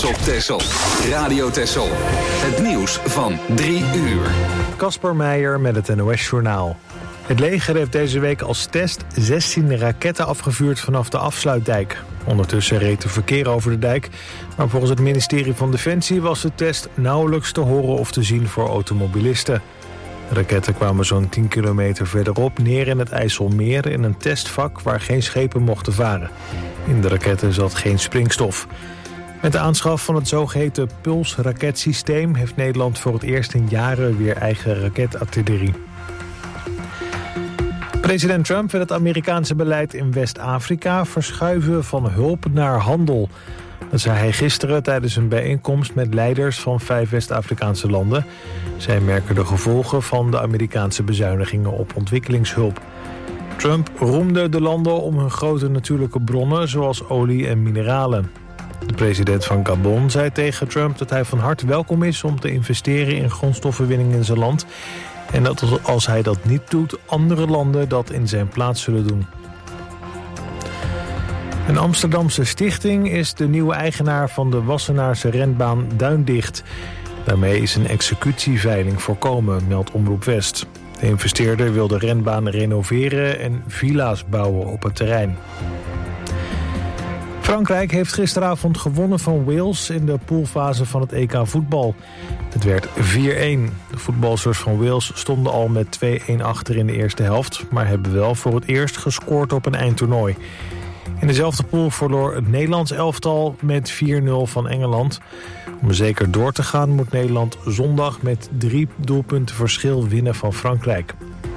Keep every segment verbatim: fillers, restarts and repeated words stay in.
trots op Texel. Radio Texel. Het nieuws van drie uur. Kasper Meijer met het N O S-journaal. Het leger heeft deze week als test zestien raketten afgevuurd vanaf de afsluitdijk. Ondertussen reed er verkeer over de dijk. Maar volgens het ministerie van Defensie was de test nauwelijks te horen of te zien voor automobilisten. De raketten kwamen zo'n tien kilometer verderop neer in het IJsselmeer in een testvak waar geen schepen mochten varen. In de raketten zat geen springstof. Met de aanschaf van het zogeheten Pulse-raketsysteem heeft Nederland voor het eerst in jaren weer eigen raketartillerie. President Trump wil het Amerikaanse beleid in West-Afrika verschuiven van hulp naar handel. Dat zei hij gisteren tijdens een bijeenkomst met leiders van vijf West-Afrikaanse landen. Zij merken de gevolgen van de Amerikaanse bezuinigingen op ontwikkelingshulp. Trump roemde de landen om hun grote natuurlijke bronnen zoals olie en mineralen. De president van Gabon zei tegen Trump dat hij van harte welkom is om te investeren in grondstoffenwinning in zijn land. En dat als hij dat niet doet, andere landen dat in zijn plaats zullen doen. Een Amsterdamse stichting is de nieuwe eigenaar van de Wassenaarse renbaan Duindicht. Daarmee is een executieveiling voorkomen, meldt Omroep West. De investeerder wil de renbaan renoveren en villa's bouwen op het terrein. Frankrijk heeft gisteravond gewonnen van Wales in de poolfase van het E K voetbal. Het werd vier-een. De voetbalsters van Wales stonden al met twee-een achter in de eerste helft, maar hebben wel voor het eerst gescoord op een eindtoernooi. In dezelfde pool verloor het Nederlands elftal met vier nul van Engeland. Om zeker door te gaan moet Nederland zondag met drie doelpunten verschil winnen van Frankrijk.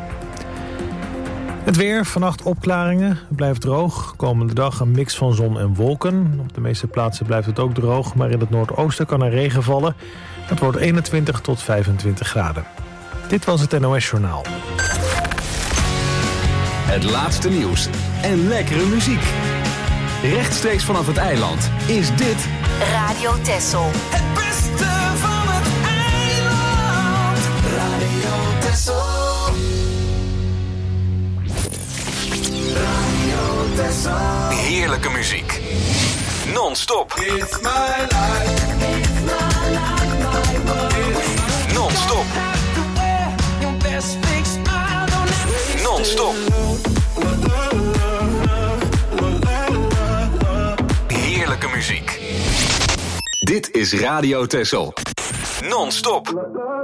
Het weer, vannacht opklaringen, het blijft droog. Komende dag een mix van zon en wolken. Op de meeste plaatsen blijft het ook droog, maar in het noordoosten kan er regen vallen. Het wordt eenentwintig tot vijfentwintig graden. Dit was het N O S-journaal. Het laatste nieuws en lekkere muziek. Rechtstreeks vanaf het eiland is dit Radio Texel. Het beste van het eiland. Radio Texel. Radio Texel. Heerlijke muziek. Non-stop. It's my life. It's my life, my world. Non-stop. Non-stop. Heerlijke muziek. Dit is Radio Texel. Non-stop.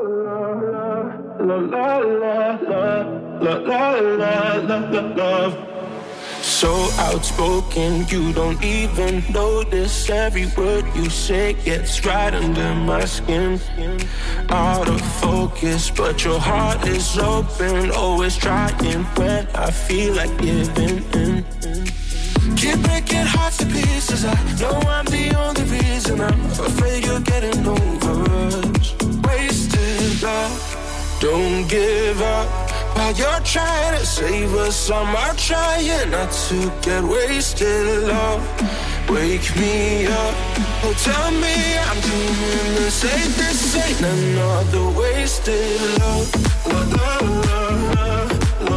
So outspoken, you don't even notice. Every word you say gets right under my skin. Out of focus, but your heart is open. Always trying when I feel like giving in. Keep breaking hearts to pieces. I know I'm the only reason. I'm afraid you're getting over us. Wasted love, don't give up. While you're trying to save us, I'm out trying not to get wasted, love. Wake me up, oh tell me I'm doing the same. This ain't another wasted love. Love, love, love, love.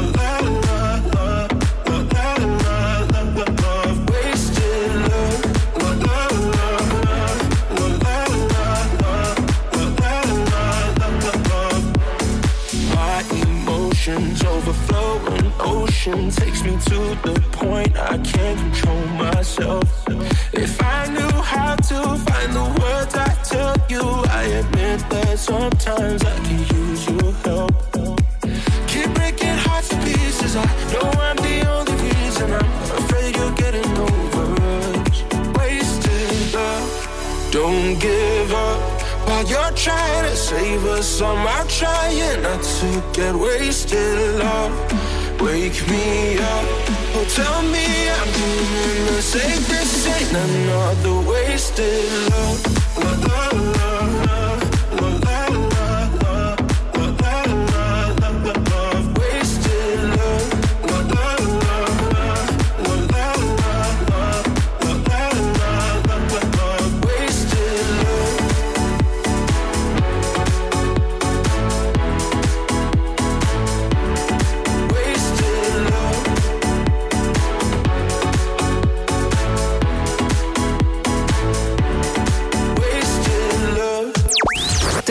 Overflowing ocean takes me to the point I can't control myself. If I knew how to find the words I tell you, I admit that sometimes I can use your help. Keep breaking hearts to pieces. I know I'm the only reason. I'm afraid you're getting over us. Wasted love, don't give up. While you're trying to save us, I'm out trying not to get wasted, love. Wake me up, oh tell me I'm doing the same. This ain't another wasted love. Love, love, love, love.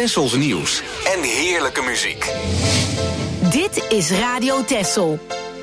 Tessels nieuws en heerlijke muziek. Dit is Radio Tessel.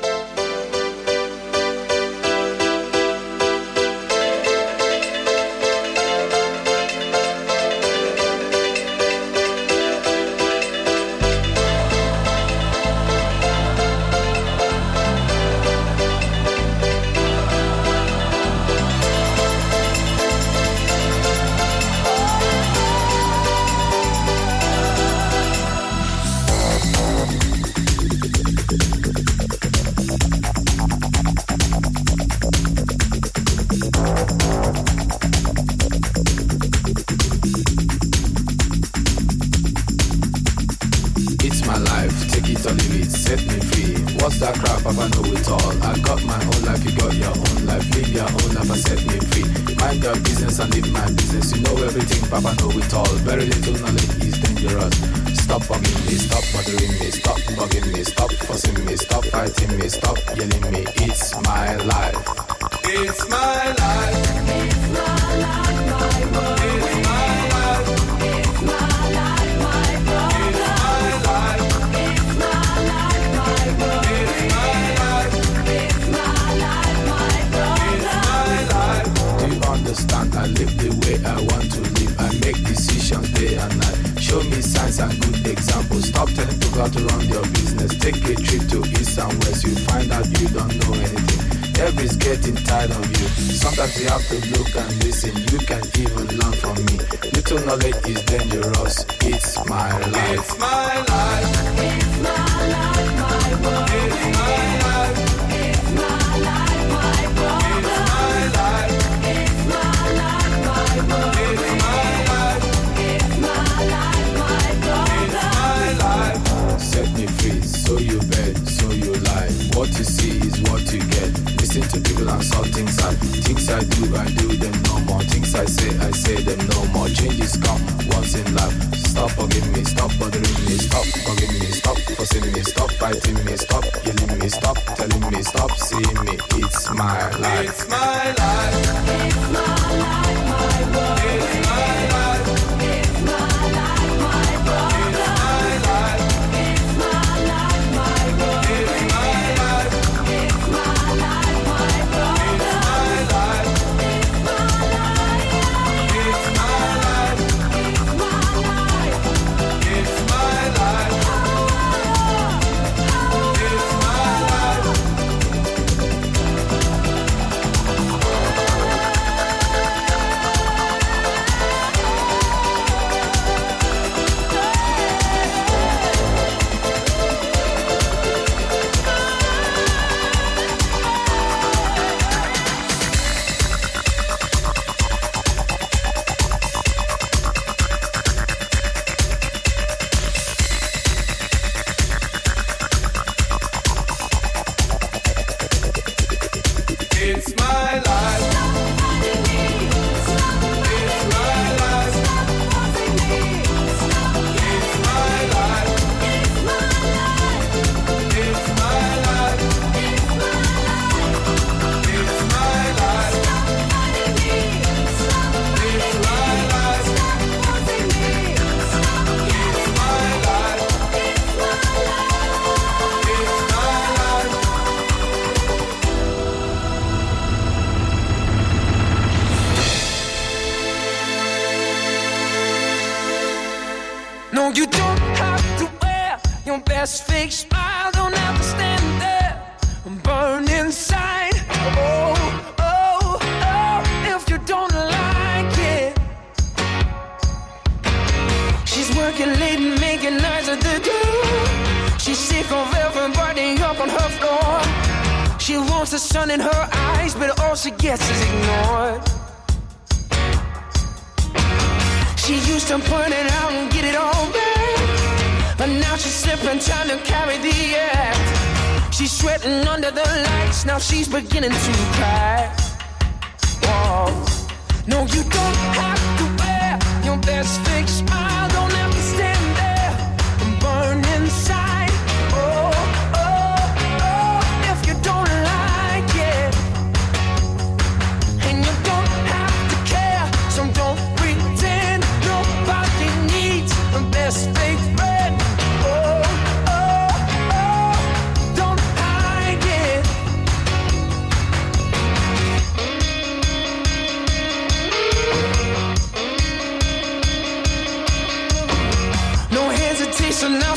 She's beginning to cry. Whoa. No, you don't have to wear your best fake smile. Don't have to stand there and burn inside. Oh, oh, oh, if you don't like it. And you don't have to care, so don't pretend nobody needs a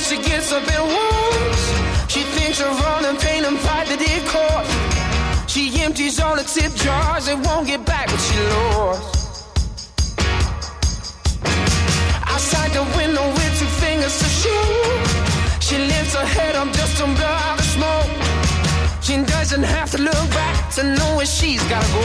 she gets up and wounds. She thinks of running, paint and fight the decor. She empties all the tip jars and won't get back what she lost. Outside the window with two fingers to shoot. She lifts her head up just to blow out the smoke. She doesn't have to look back to know where she's gotta go.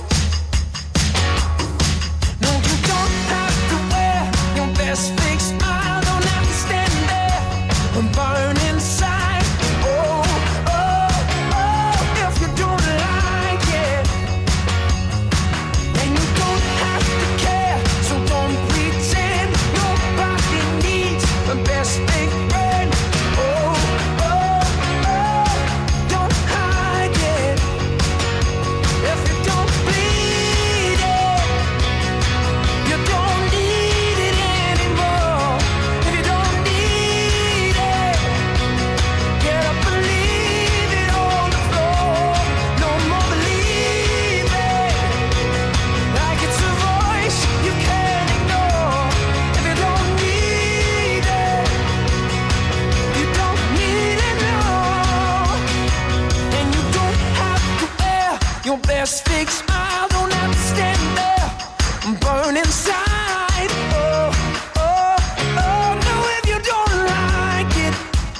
No, you don't have to wear your best fake smile. Don't have to stand there and burn inside. Oh, oh, oh, if you don't like it. And you don't have to care, so don't pretend nobody needs the best fake friend. Oh, oh, oh, don't hide it. If you don't bleed it, you don't need it anymore. If you don't need it, get up and leave it on the floor. No more believing like it's a voice you can't ignore. If you don't need it, you don't need it, no. And you don't have to wear your best fake smile. Don't have to stand there and burn inside. Oh, oh, oh, no, if you don't like it.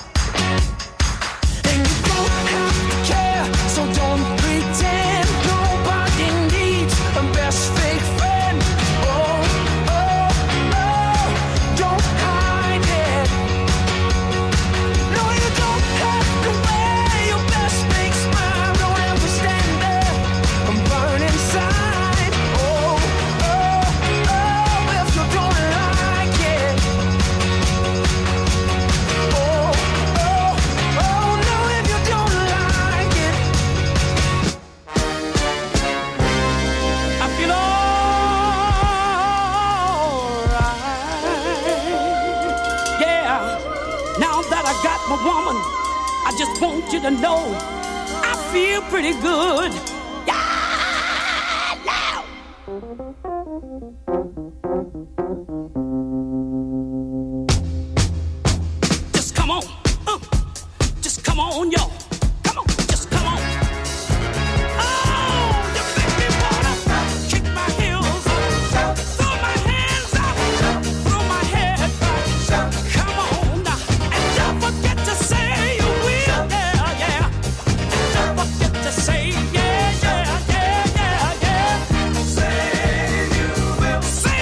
And you don't have to care, so don't pretend nobody needs a best fake friend. Oh, oh, oh, don't hide it. No, you don't have to wear your best fake smile. Don't have to stand there and burn inside. Oh, oh, oh, if you don't like it. Oh, oh, oh, no, if you don't like it. I feel alright. Yeah, now that I got my woman, I just want you to know I feel pretty good. Yeah, now. Just come on, uh, just come on, yo. Come on, just come on. Oh, you make me wanna kick my heels up, throw my hands up, throw my head back. Come on now, and don't forget to say you will, yeah, yeah. And don't forget to say yeah, yeah, yeah, yeah, yeah. Say you will. Say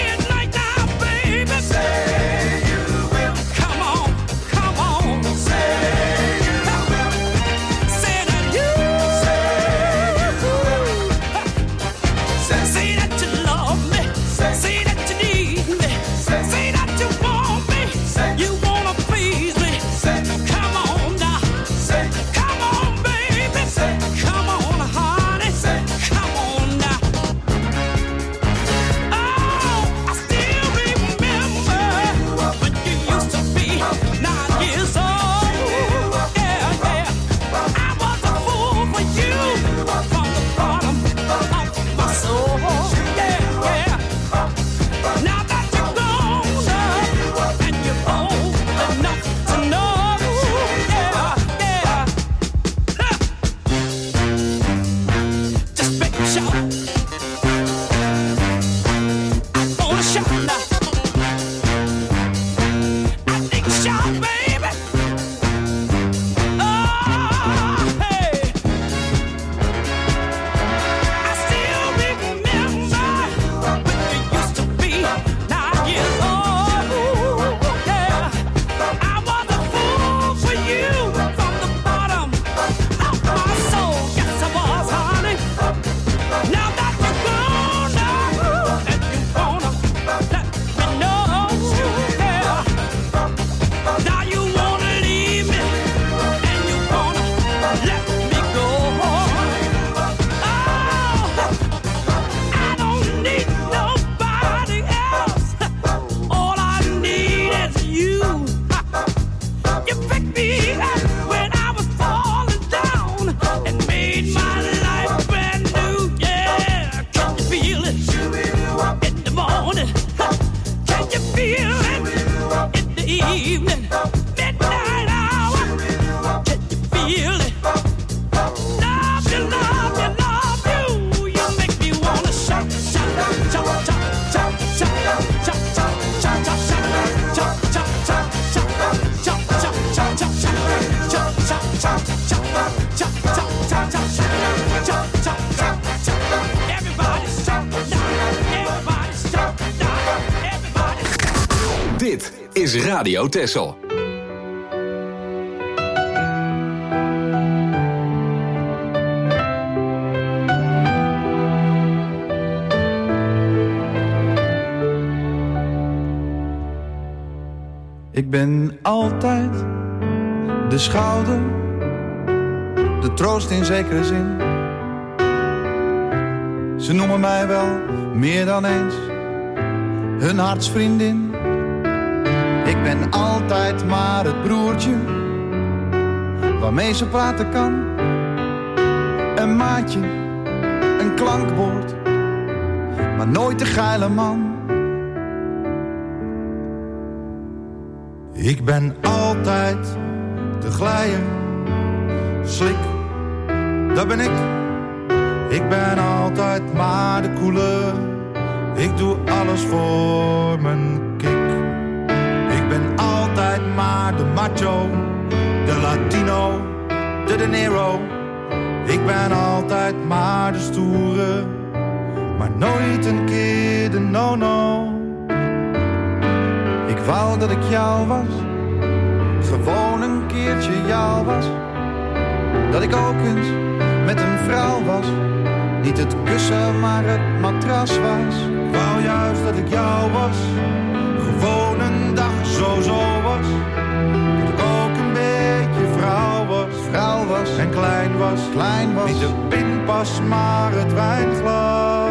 Dit is Radio Texel. Ik ben altijd de schouder, de troost in zekere zin. Ze noemen mij wel meer dan eens hun hartsvriendin. Ik ben altijd maar het broertje waarmee ze praten kan. Een maatje, een klankwoord, maar nooit de geile man. Ik ben altijd de glijer, slik, dat ben ik. Ik ben altijd maar de koele, ik doe alles voor mijn kick. Ik ben altijd maar de macho, de Latino, de De Niro. Ik ben altijd maar de stoere, maar nooit een keer de no-no. Ik wou dat ik jou was, gewoon een keertje jou was. Dat ik ook eens met een vrouw was, niet het kussen maar het matras was. Ik wou juist dat ik jou was, gewoon een dag zo zo was. Dat ik ook een beetje vrouw was, vrouw was en klein was, klein was. Niet de pinpas maar het wijnglas.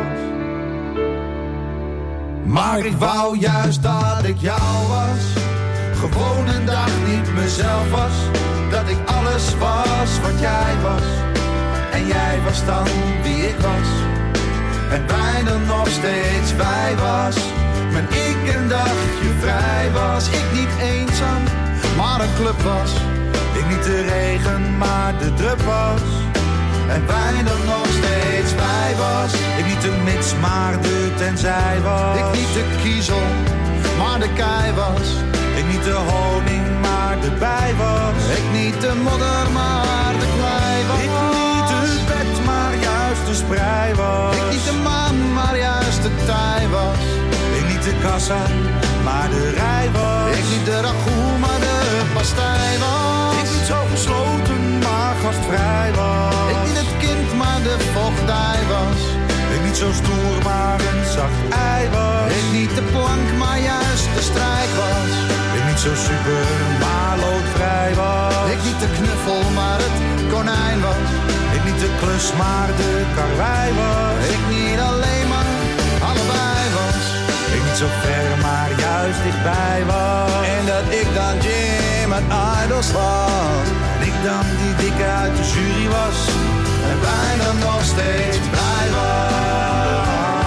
Maar ik wou juist dat ik jou was, gewoon een dag niet mezelf was. Dat ik alles was wat jij was, en jij was dan wie ik was. En bijna nog steeds wij was, maar ik een dagje vrij was. Ik niet eenzaam, maar een club was. Ik niet de regen, maar de drup was. En bijna nog steeds wij was. Ik niet de mits, maar de tenzij was. Ik niet de kiezel, maar de kei was. Ik niet de honing, maar de bij was. Ik niet de modder, maar de klei was. Ik niet het bed, maar juist de sprei was. Ik niet de maan, maar juist de tij was. Ik niet de kassa, maar de rij was. Ik niet de ragout, maar de pastei was. Ik niet zo gesloten, maar gastvrij was. Ik niet het kind, maar de vochtdij was. Ik niet zo stoer, maar een zacht ei was. Ik niet de plank, maar juist de strijk was. Ik niet zo super, maar loodvrij was. Ik niet de knuffel, maar het konijn was. Ik niet de klus, maar de karwei was. Ik niet alleen, maar allebei was. Ik niet zo ver, maar juist dichtbij was. En dat ik dan Jim uit Idols was. En ik dan die dikke uit de jury was. En bijna nog steeds blij was.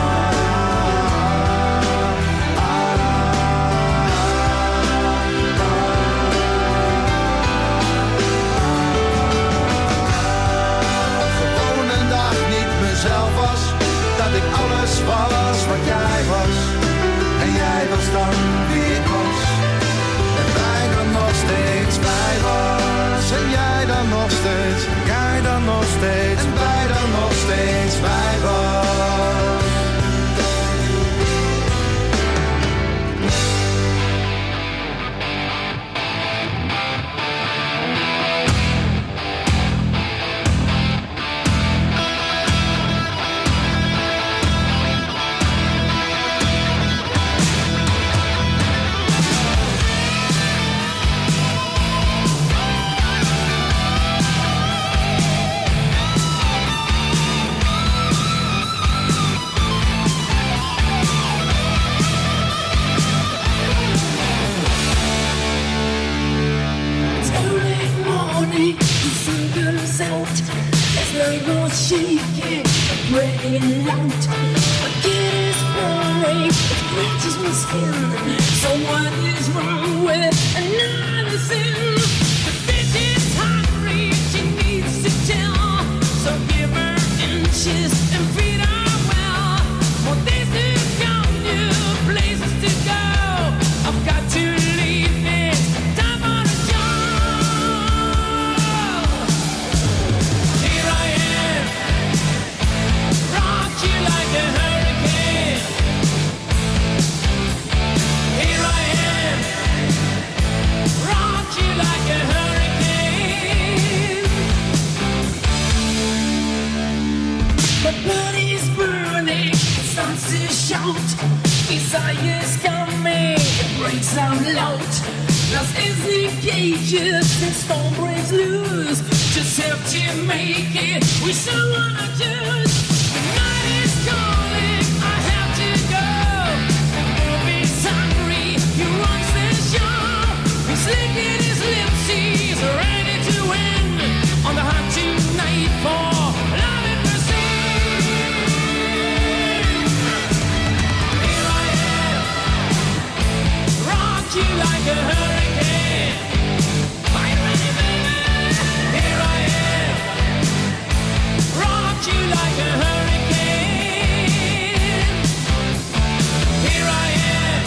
Gewoon een dag niet mezelf was. Dat ik alles was wat jij was. En jij was dan wie ik was. En bijna nog steeds blij was. En jij dan nog steeds. Jij dan nog steeds. En wij dan nog steeds blij was. Shaking, breaking out. Forget his parade, it bleaches my skin. So what is wrong with another sin? The bitch is hungry, she needs to tell. So give her inches and feed her well. Well, this is gone, new places to go. I've got to leave this time on a job. Here I am, rock you like a hurricane. Here I am. fire is coming, it breaks out loud. Lost in the cages, the storm breaks loose. Just have to make it with someone I choose. The night is calling, I have to go. The wolf is hungry, he runs the show. He's licking his lips, he's ready to win. On the hunt tonight for love and mercy. Here I am, rock you like a hurricane. Are you ready, baby? Here I am, rock you like a hurricane. Here I am,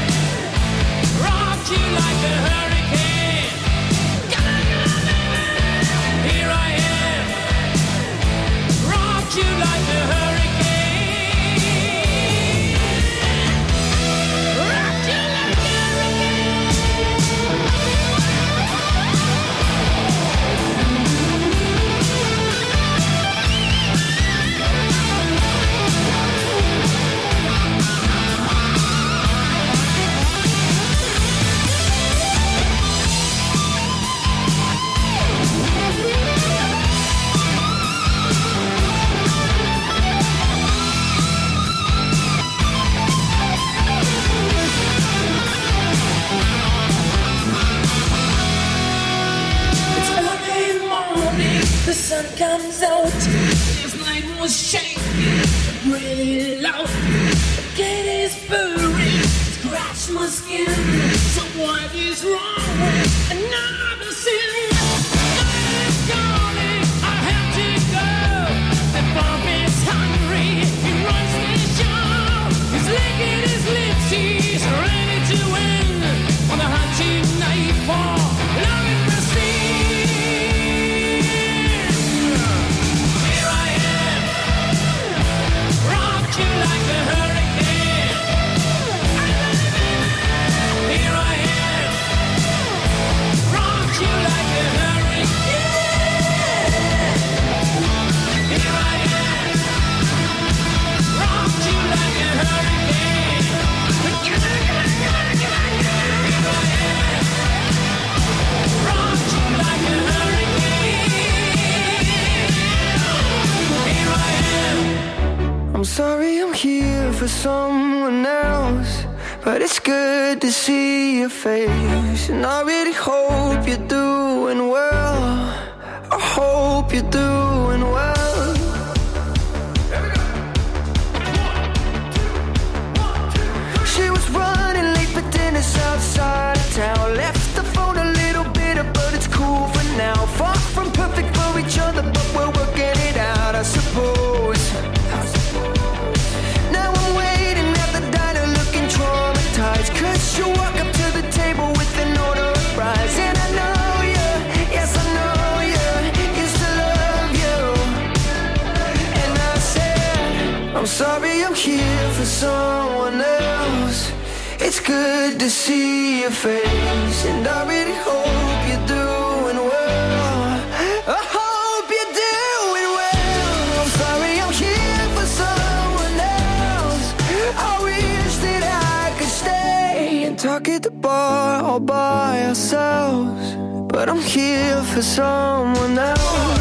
rock you like a hurricane. Come on, come on, baby. Here I am, rock you like a hurricane. Rock you like a It's early morning, the sun comes out. This night was shaking, really loud. The gate is burning, scratch my skin. So what is wrong with another sin? Night is calling, I have to go. The bomb is hungry, he runs the show. He's licking his lips, he's ready to win. On the hunt tonight for love and mercy. Here I am, rock you like a hurricane. Here I am, rock you like a hurricane. Here I am, rock you like a hurricane. Here I am, rock you like a hurricane. Here I am. I'm sorry I'm here for someone else, but it's good to see your face. And I really hope you're doing well. I hope you're doing well. She was running late for dinner outside of town. Left the phone a little bitter, but it's cool for now. Far from perfect for each other, but we're working it out, I suppose. Now I'm waiting at the diner looking traumatized, 'cause you walk up to the table with an order of fries. And I know you, yes I know you, used to love you. And I said, I'm sorry I'm here for someone else. It's good to see your face, and I really hope you're doing well. I hope you're doing well. I'm sorry I'm here for someone else. I wish that I could stay and talk at the bar all by ourselves, but I'm here for someone else.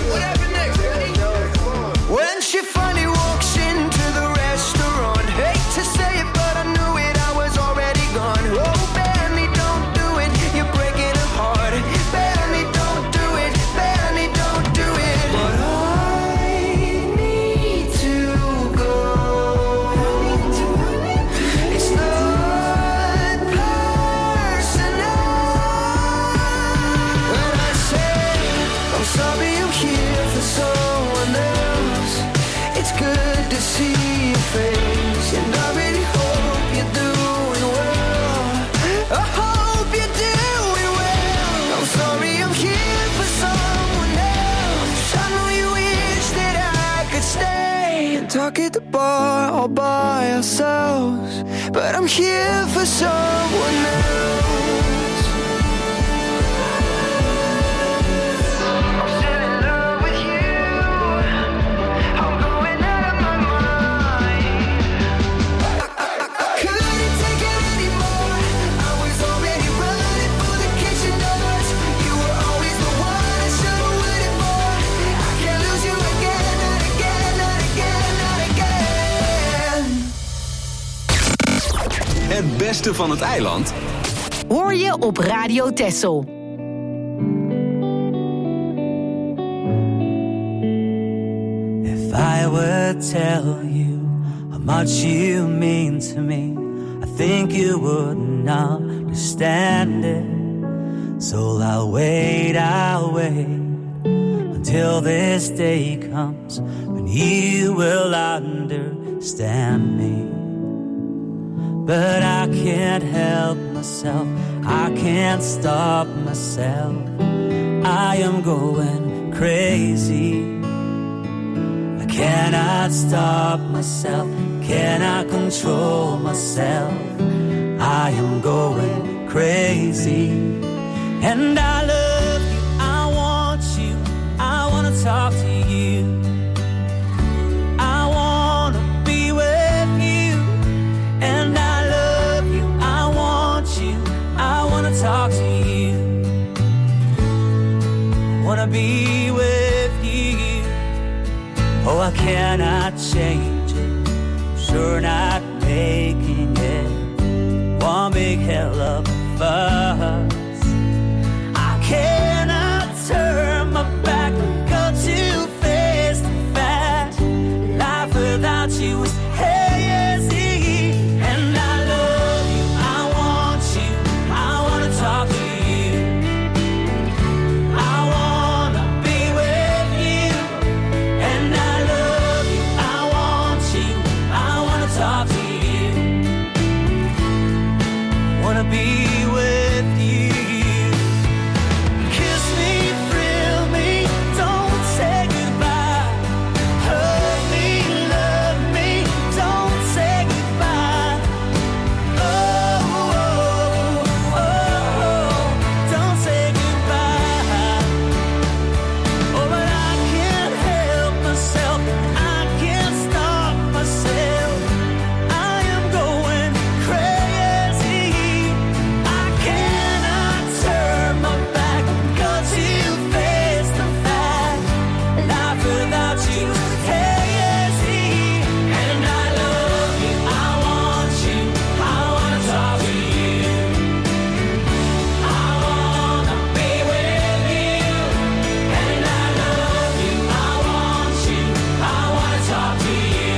When she finally walks into the restaurant, hate to say it, but I knew it, I was already gone. Oh, Benny, don't do it, you're breaking her heart. Benny, don't do it, Benny, don't do it. But I need to go. It's not personal. When I say I'm sorry I'm here for someone else, it's good to see your face, and I really hope you're doing well. I hope you're doing well. I'm sorry I'm here for someone else. I know you wish that I could stay and talk at the bar all by ourselves, but I'm here for someone else. I'm still in love with you. I'm going out of my mind. Couldn't take Het beste van het eiland hoor je op Radio Texel. If I would tell you how much you mean to me, I think you wouldn't understand it. So I'll wait, I'll wait until this day comes when you will understand me. But I can't help myself, I can't stop myself. I am going crazy. I cannot stop myself, cannot control myself. I am going crazy. And I love you, I want you, I want to talk to you. I want to be with you. And I love you, I want you, I want to talk to you. I want to be with you. Oh, I cannot change it, I'm sure not making it one big hell of a fuss. I cannot turn my back, go too fast and fast. Life without you is hazy. And I love you, I want you, I want to talk to you. I want to be with you. And I love you, I want you, I want to talk to you. I want to be with you. Kiss me, thrill me, don't say goodbye. Hug me, love me, don't say goodbye. Oh, oh, oh, don't say goodbye. Oh, but I can't help myself, I can't stop myself. I am going crazy. I cannot turn my back, go too fast and fast. Life without you is hazy. And I love you, I want you, I want to talk to you. I want to be with you. And I love you, I want you, I want to talk to you.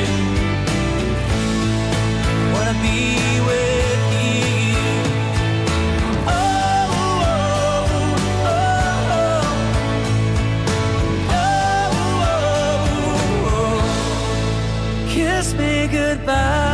Want to be with you. Oh, oh, oh, oh, oh. Kiss me goodbye.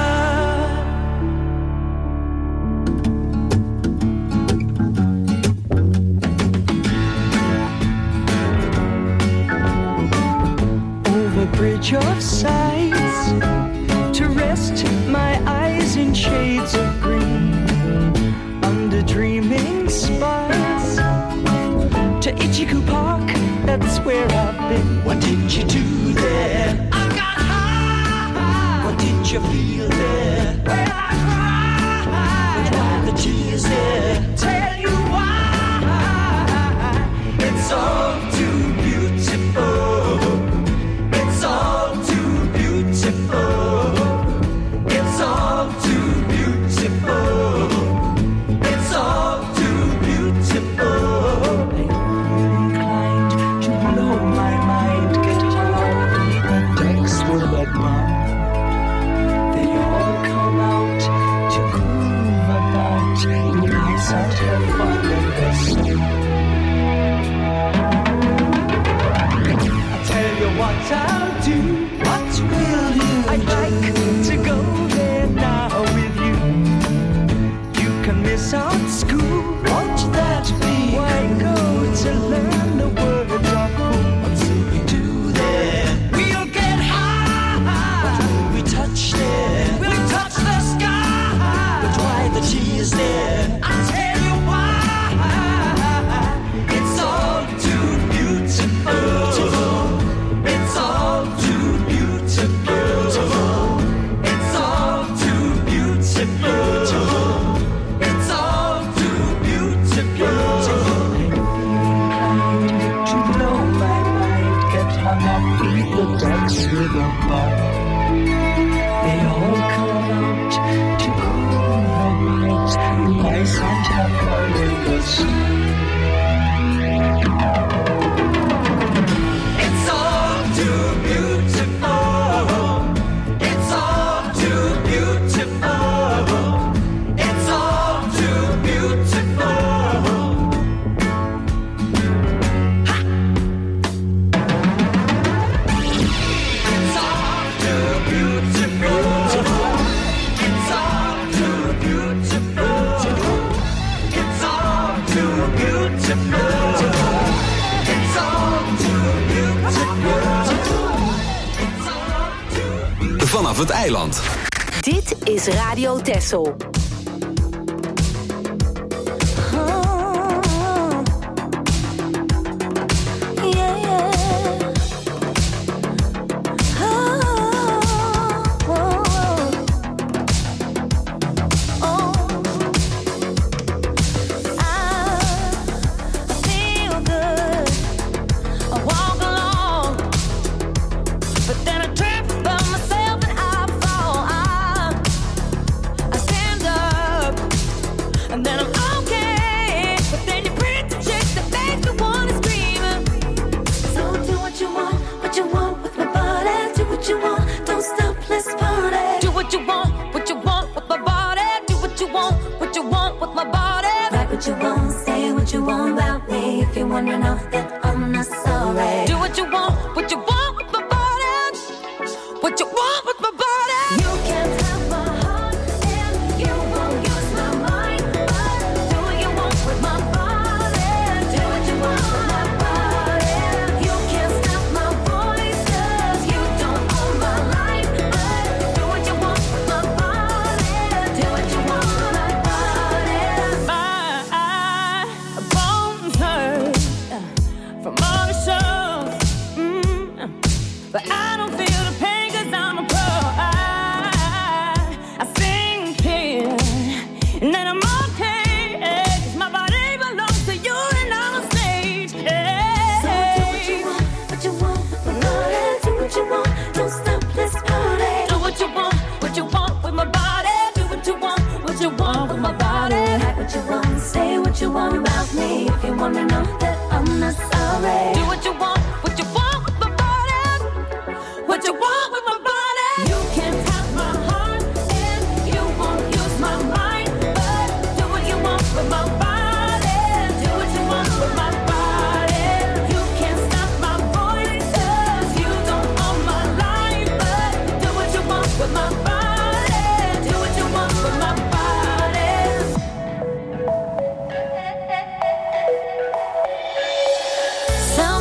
Over bridge of sights to rest my eyes in shades of green, under dreaming spires to Ichiku Park, that's where I've been. What did you do there? I got high. What did you feel there? Well, I cried. Why the tears there? Tell you why. It's all too beautiful. It's all too beautiful. It's all too beautiful. It's all too beautiful. Inclined to blow my mind, get hung up the decks were like mine. They all come out to groove about when I sat here fun and rest. I'll tell you what I'll do. What will you I'd do? Like to go there now with you. You can miss out school. Won't that be? Why go to learn the word of cool? What will we do there? We'll get high. What will we touch there? We'll touch the sky. But why the tears there? I'll tell you why. It's all too beautiful. It's all too beautiful. It's all too beautiful. It's all too beautiful. Inclined to blow my mind, get hung up in the decks with a bar. They all come out to groove Vanaf het eiland. Dit is Radio Texel. Some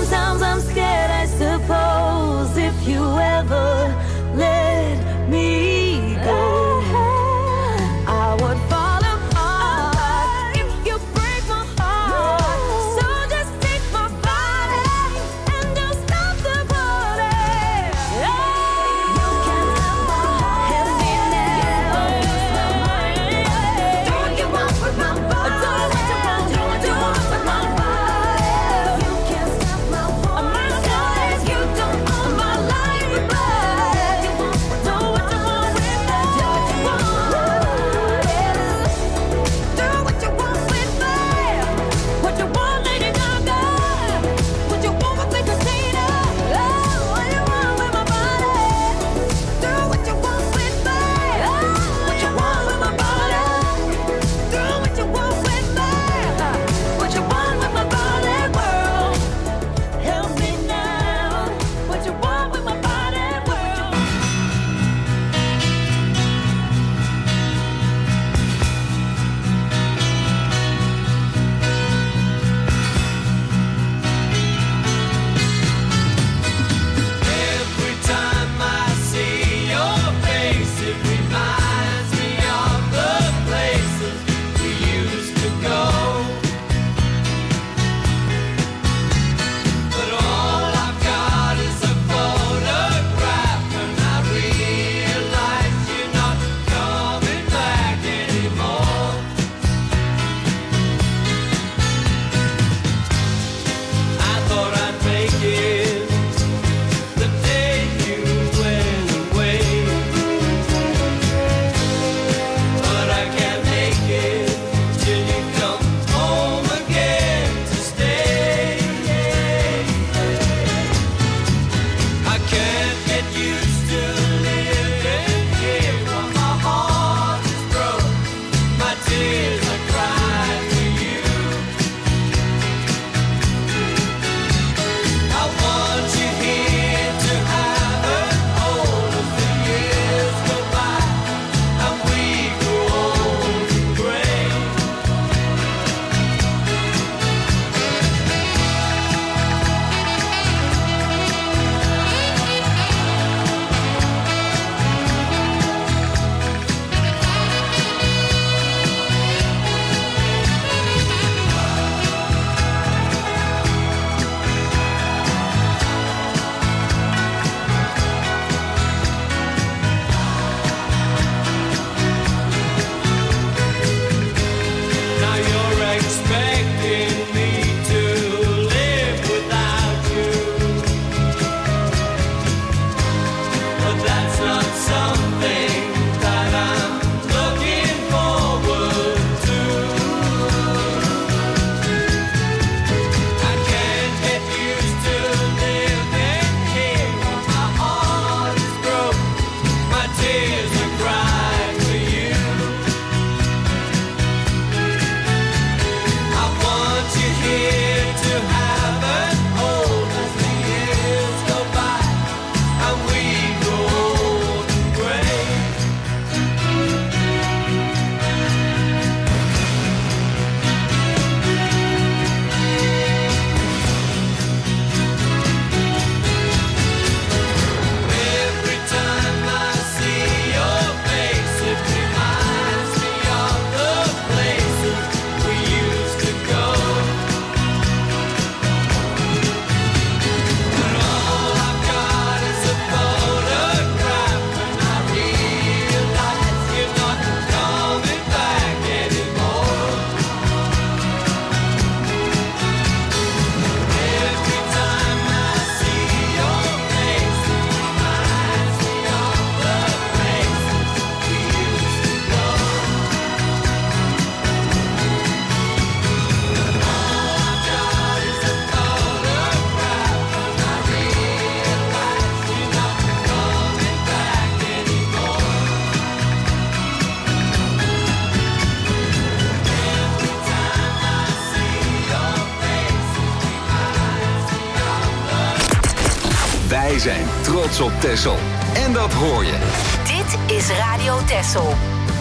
Wij zijn trots op Texel. En dat hoor je. Dit is Radio Texel.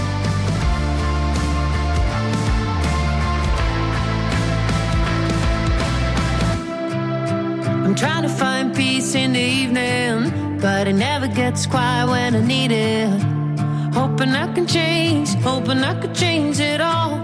I'm trying to find peace in the evening, but it never gets quiet when I need it. Hoping I can change, hoping I could change it all.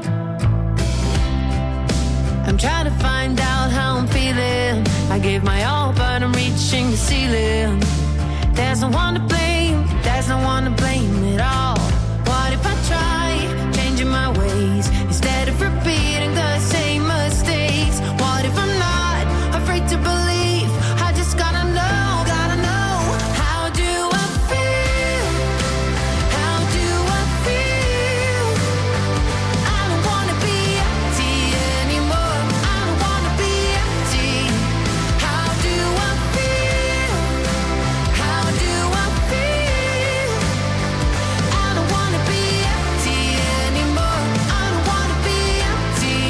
I'm trying to find out how I'm feeling. I gave my all, but I'm reaching the ceiling. There's no one to blame, there's no one to blame at all. What if I try changing my ways instead of repeating the same mistakes? What if I'm not afraid to believe? I just gotta know, gotta know. How do I feel? How do I feel? I don't wanna be empty anymore. I don't wanna be empty. How do I feel? How do I feel? I don't wanna be empty anymore. I don't wanna be empty.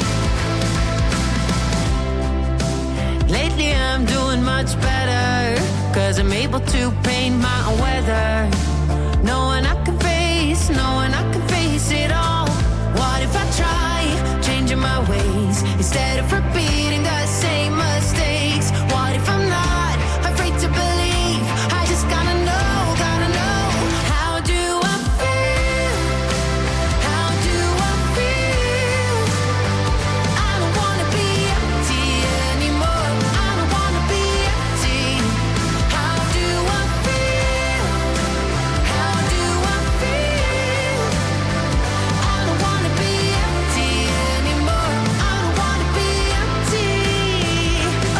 Lately I'm doing much better, 'cause I'm able to paint my own weather. Knowing I can face, knowing I can face it all. What if I try changing my ways instead of repeating the same mistakes? What if I'm not afraid to believe? I just gotta know, gotta know. How do I feel? How do I feel? I don't wanna be empty anymore. I don't wanna be empty. How do I feel? How do I feel? I don't wanna be empty anymore. I don't wanna be empty. Oh.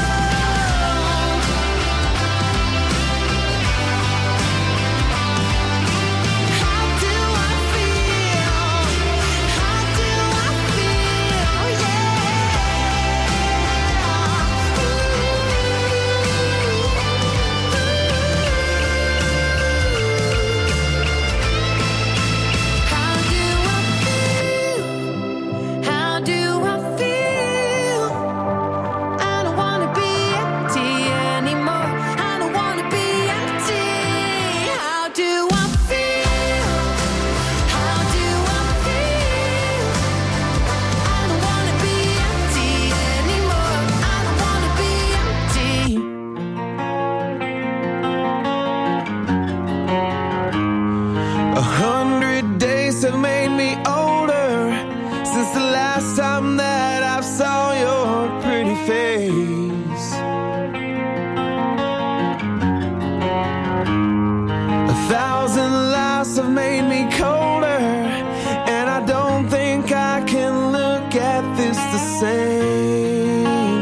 How do I feel? How do I feel? How do I feel? How do I feel? I don't wanna be empty anymore. I don't wanna be empty. How do I feel? How do I feel? I don't wanna be empty anymore. I don't wanna be empty. A hundred days have made me older since the last time that I saw your pretty face. A thousand lives have made me colder, and I don't think I can look at this the same.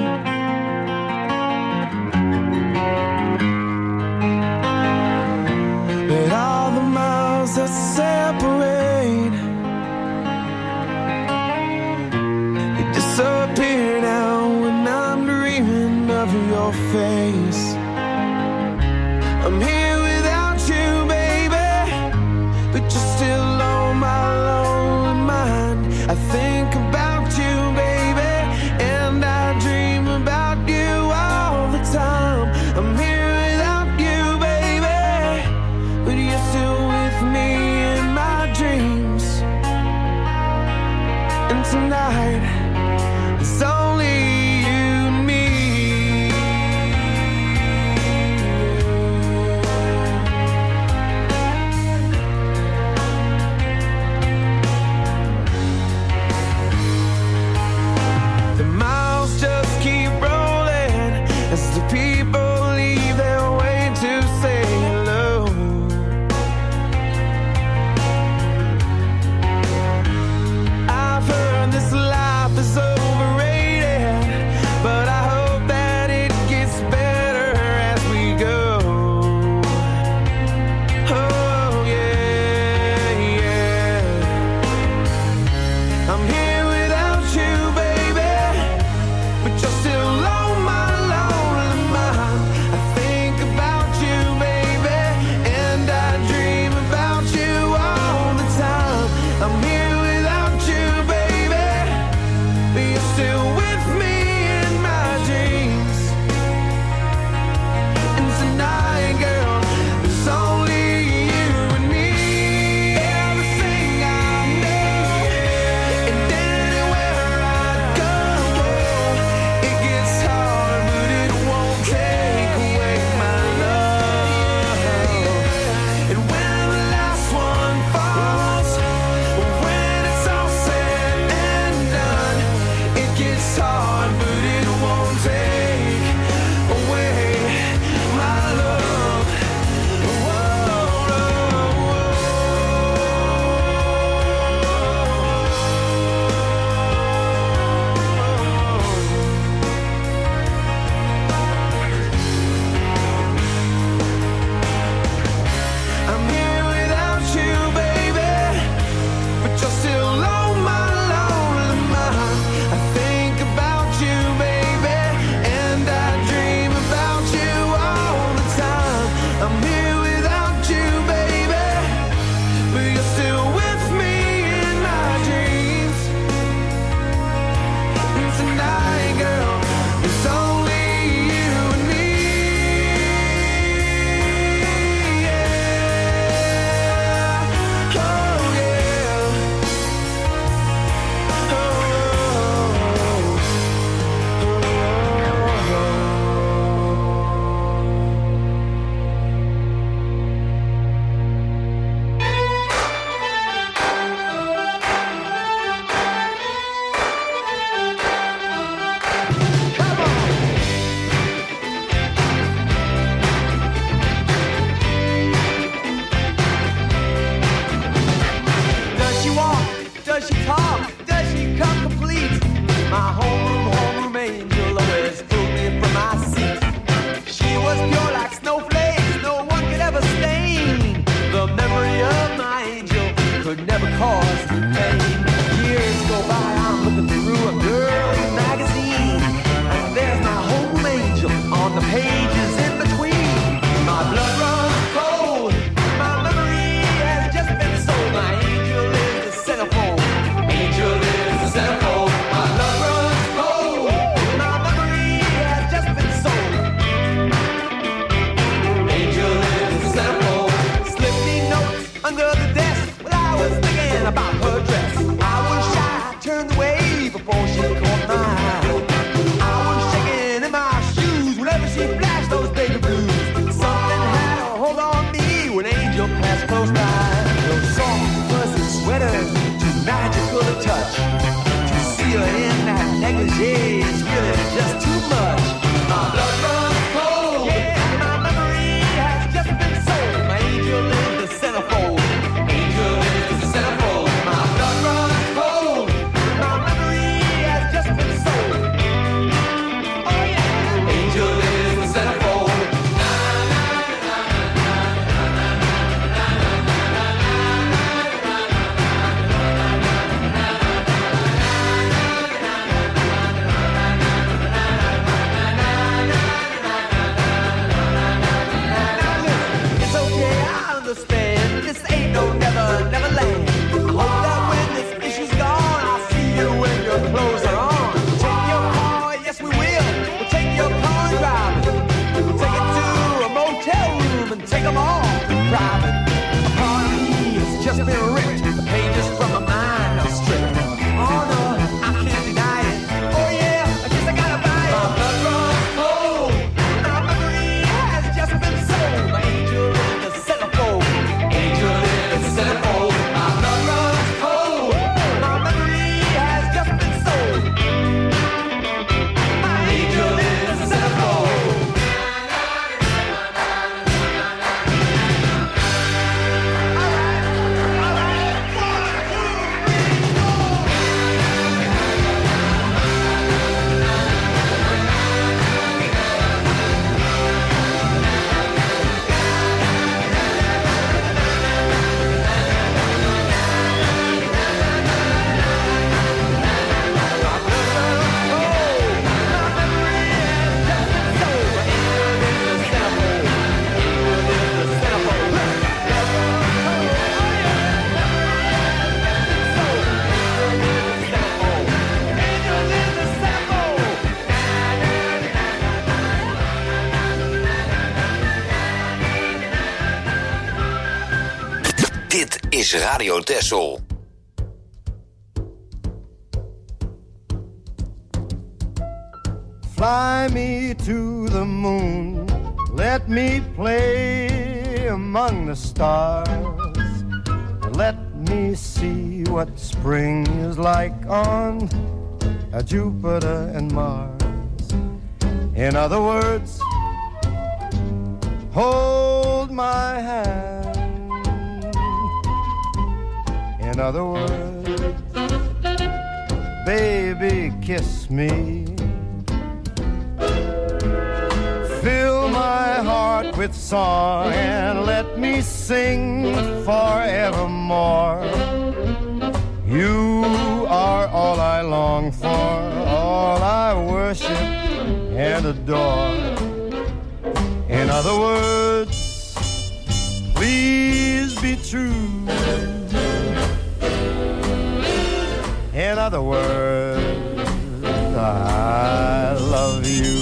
But all the miles that separate, they disappear now when I'm dreaming of your face. I'm here without you, baby, but you're still on my lonely mind. I think about you, baby, and I dream about you all the time. I'm here without you, baby, but you're still with me in my dreams. And tonight, it's only you and me. The miles just keep rolling as the people leave their way to say hello. I've heard this Does she talk? Does she come complete? My homeroom, homeroom angel always pulled me from my seat. She was pure like snowflakes, no one could ever stain. The memory of my angel could never cause me pain. Years go by, I'm looking through a girl's magazine, and there's my homeroom angel on the pages in between. My blood runs cold, my memory has just been sold. My angel is the centerfold, angel is the centerfold. My blood runs cold, my memory has just been sold. Angel is the centerfold. Slip me notes under the desk while I was thinking about her dress. I was shy, turned away before she caught my eye. I was shaking in my shoes whenever she flashed those baby blues. Something had a hold on me when Angel passed close by. Those soft, fuzzy sweaters, too magical to touch. To see her in that negligee is really just too much. My blood runs cold, yeah, my memory has just been sold. My angel is the centerfold, angel is the centerfold. My blood runs cold, my memory has just been sold. Oh yeah, angel is the centerfold. It's okay, I understand. This ain't no never, never land. I hope that when this issue's gone, I'll see you when your clothes are on. Take your car, yes we will. We'll take your car and drive it. We'll take it to a motel room and take them all private. A part of me has just been ripped. The pages from my mind are stripped. Oh no, I can't deny it. Oh yeah, I guess I gotta buy it. My blood runs cold. My memory has just been sold. My angel is the centerfold. Angel is the centerfold. My blood runs cold. My memory has just been sold. My angel is the centerfold. Dit is Radio Texel. Fly me to the moon, let me play among the stars, and let me see what spring is like on uh, Jupiter and Mars. In other words, hold my hand. In other words, baby, kiss me. Fill my heart with song and let me sing forevermore. You are all I long for, all I worship and adore. In other words, please be true. In other words, I love you.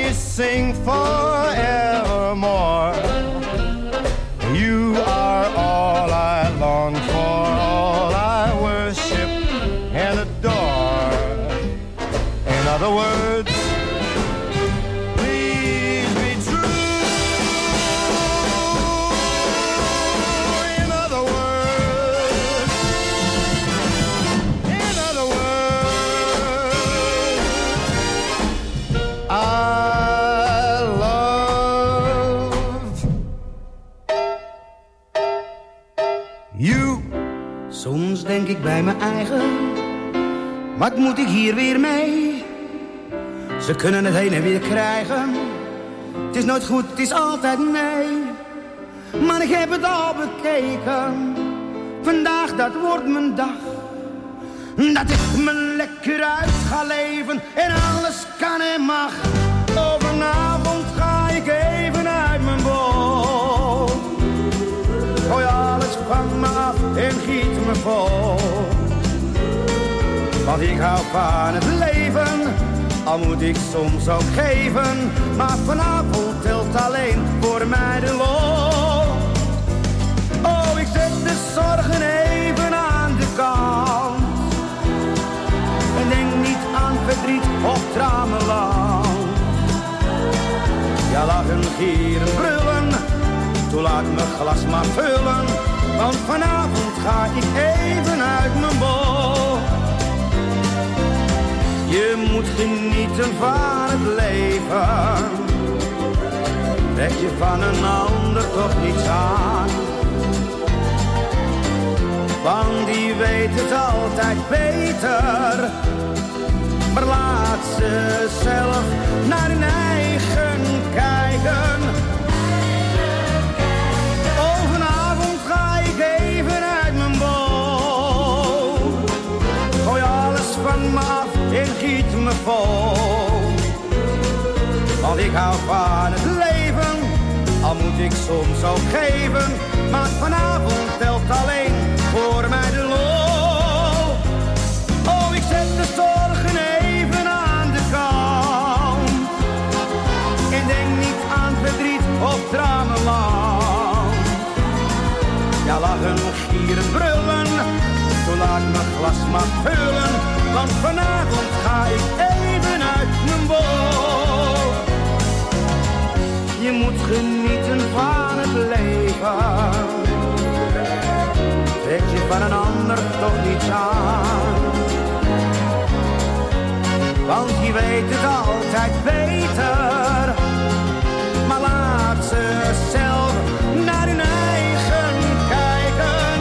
me sing forevermore. You are all I long for, all I worship and adore. In other words, please be true. In other words, in other words, I love you. Soms denk ik bij mijn eigen, wat moet ik hier weer mee? Ze kunnen het heen en weer krijgen. Het is nooit goed, het is altijd nee. Maar ik heb het al bekeken. Vandaag, dat wordt mijn dag. Dat ik me lekker uit ga leven en alles kan en mag. Overavond ga ik even uit mijn boot. Gooi alles van me af en giet me vol. Want ik hou van het leven, al moet ik soms ook geven. Maar vanavond telt alleen voor mij de lol. Oh, ik zet de zorgen even aan de kant. En denk niet aan verdriet of tramenland. Ja, lachen, gieren, brullen, toen laat mijn glas maar vullen. Want vanavond ga ik even uit mijn bol. Je moet genieten van het leven. Trek je van een ander toch niets aan. Want die weet het altijd beter. Maar laat ze zelf naar hun eigen kijken. Oh, vanavond ga ik even uit mijn bol. Gooi alles van me af en giet me vol. Want ik hou van het leven, al moet ik soms ook geven. Maar vanavond telt alleen voor mij de lol. Oh, ik zet de zorgen even aan de kant. En denk niet aan verdriet of tramenland. Ja, lachen, gieren, brullen, toen laat mijn glas maar vullen. Want vanavond ga ik even uit mijn bol. Je moet genieten van het leven. Trek je van een ander toch niets aan. Want je weet het altijd beter. Maar laat ze zelf naar hun eigen kijken.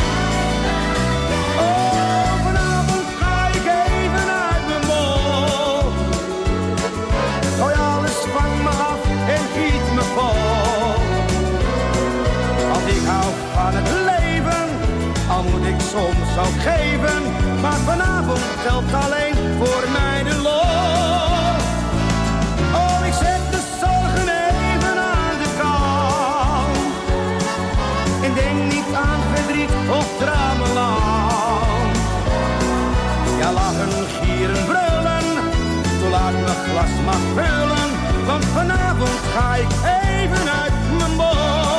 Oh, vanavond ga ik even uit mijn bol. Gooi alles van me af en giet me vol. Want ik hou van het leven, al moet ik soms ook geven. Maar vanavond telt alleen voor mij de lol. Oh, ik zet de zorgen even aan de kant. En denk niet aan verdriet of tramenland. Ja, lachen, gieren, brullen, toen laat mijn glas maar vullen. Want vanavond ga ik even uit mijn bol.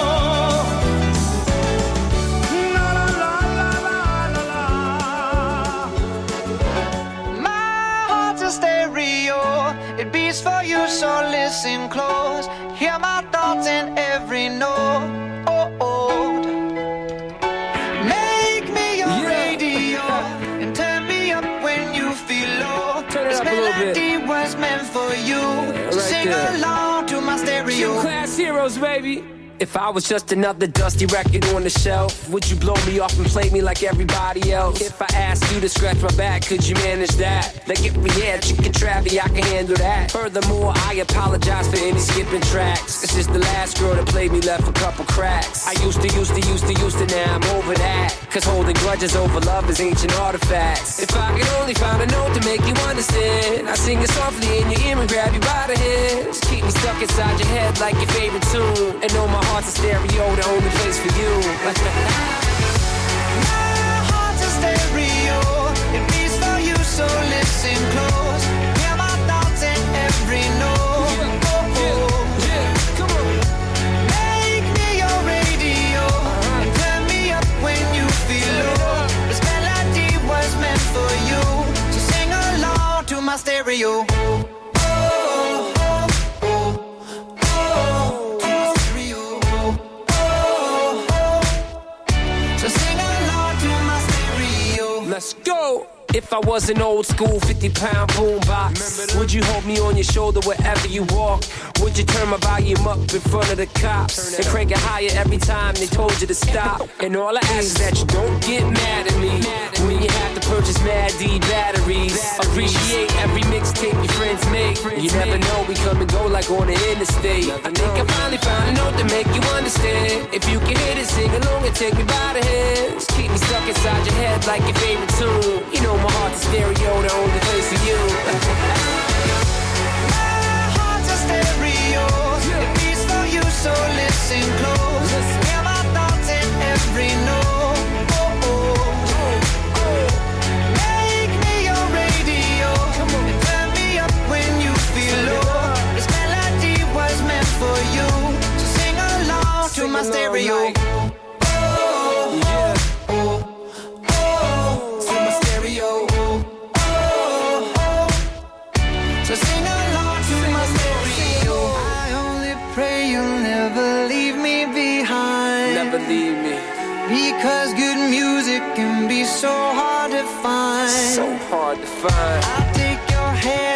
It beats for you, so listen close. Hear my thoughts in every note. Oh, oh. Make me your yeah. radio and turn me up when you feel low. Turn it this up melody was meant for you. Yeah, so right sing there. Along to my stereo. Class heroes, baby. If I was just another dusty record on the shelf, would you blow me off and play me like everybody else? If I asked you to scratch my back, could you manage that? Like if we had chicken trappy, I can handle that. Furthermore, I apologize for any skipping tracks. This is the last girl that played me, left a couple cracks. I used to, used to, used to, used to, now I'm over that. Cause holding grudges over love is ancient artifacts. If I could only find a note to make you understand, I sing it softly in your ear and grab you by the hands. Keep me stuck inside your head like your favorite tune. And know my heart's a stereo, the only place for you. My heart's a stereo, it beats for you, so listen close. Hear my thoughts in every note. I was an old school fifty pound boombox? Would you hold me on your shoulder wherever you walk? Would you turn my volume up in front of the cops and crank it higher every time they told you to stop? And all I ask is that you don't get mad at me when you have to purchase Mad D batteries. Appreciate every mixtape your friends make. You never know, we come and go like on the interstate. I think I finally found a note to make you understand. If you can hit it, sing along and take me by the hands. Keep me stuck inside your head like your favorite tune. You know my heart's a stereo, the only place for you. My heart's a stereo. It beats for you, so listen close. Hear my thoughts in every note. Oh, oh, oh. Make me your radio. And turn me up when you feel low. This melody was meant for you. So sing along to my stereo. Leave me. Because good music can be so hard to find. So hard to find. I'll take your hand